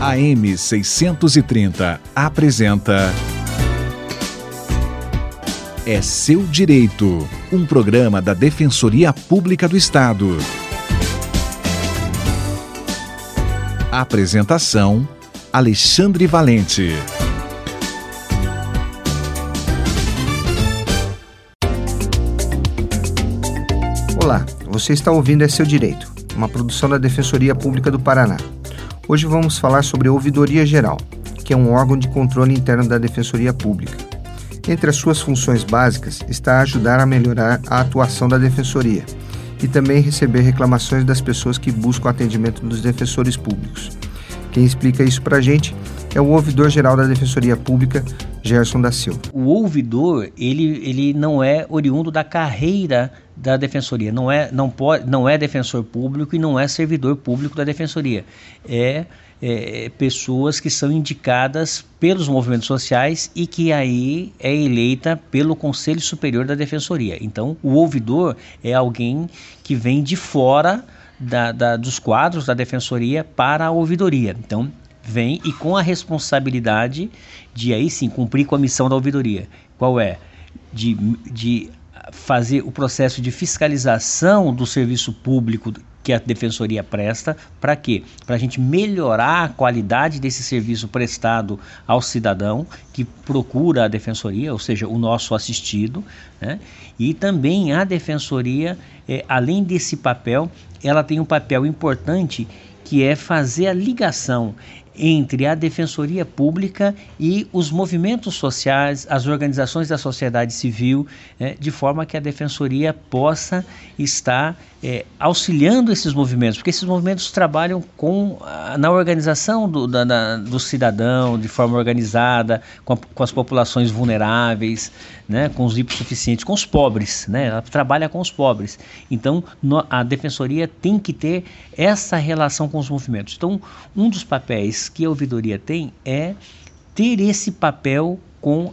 AM 630 apresenta É Seu Direito, um programa da Defensoria Pública do Estado. Apresentação: Alexandre Valente. Olá, você está ouvindo É Seu Direito, uma produção da Defensoria Pública do Paraná. Hoje vamos falar sobre a Ouvidoria Geral, que é um órgão de controle interno da Defensoria Pública. Entre as suas funções básicas está ajudar a melhorar a atuação da Defensoria e também receber reclamações das pessoas que buscam atendimento dos defensores públicos. Quem explica isso para a gente é o ouvidor-geral da Defensoria Pública, Gerson da Silva. O ouvidor, ele não é oriundo da carreira da Defensoria, não é defensor público e não é servidor público da Defensoria. É pessoas que são indicadas pelos movimentos sociais e que aí é eleita pelo Conselho Superior da Defensoria. Então, o ouvidor é alguém que vem de fora dos quadros da Defensoria para a ouvidoria. Então, vem e com a responsabilidade de aí sim cumprir com a missão da ouvidoria. Qual é? De fazer o processo de fiscalização do serviço público que a Defensoria presta. Para quê? Para a gente melhorar a qualidade desse serviço prestado ao cidadão que procura a Defensoria, ou seja, o nosso assistido, né? E também a Defensoria, além desse papel, ela tem um papel importante que é fazer a ligação entre a Defensoria Pública e os movimentos sociais, as organizações da sociedade civil, de forma que a Defensoria possa estar auxiliando esses movimentos, porque esses movimentos trabalham na organização do cidadão, de forma organizada, com as populações vulneráveis, né, com os hipossuficientes, com os pobres, né, ela trabalha com os pobres. Então, a Defensoria tem que ter essa relação com os movimentos. Então, um dos papéis que a ouvidoria tem é ter esse papel com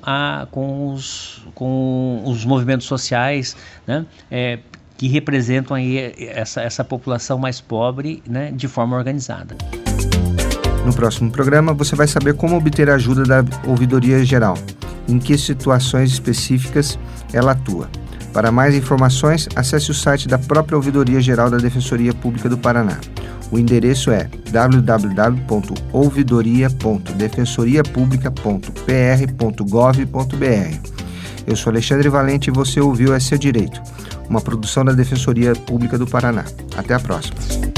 os movimentos sociais, né, que representam aí essa população mais pobre, né, de forma organizada. No próximo programa você vai saber como obter a ajuda da Ouvidoria Geral, em que situações específicas ela atua. Para mais informações, acesse o site da própria Ouvidoria Geral da Defensoria Pública do Paraná. O endereço é www.ouvidoriapublica.pr.gov.br. Eu sou Alexandre Valente e você ouviu É Seu Direito, uma produção da Defensoria Pública do Paraná. Até a próxima.